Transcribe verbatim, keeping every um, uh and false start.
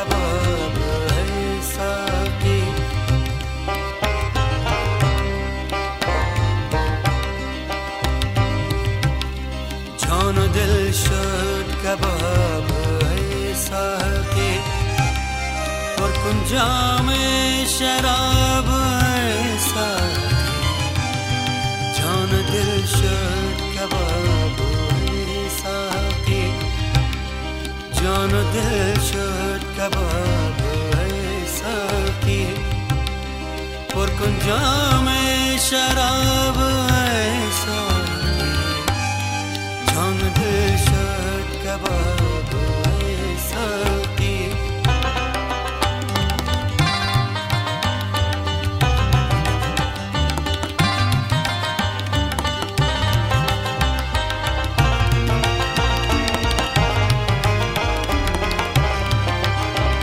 کباب ای ساقی. جان و دل شد کباب ای ساقی، پر کن جام شراب ای ساقی. جان و دل شد کباب ای ساقی، جان و دل شد کباب ای ساقی، پر کن جام شراب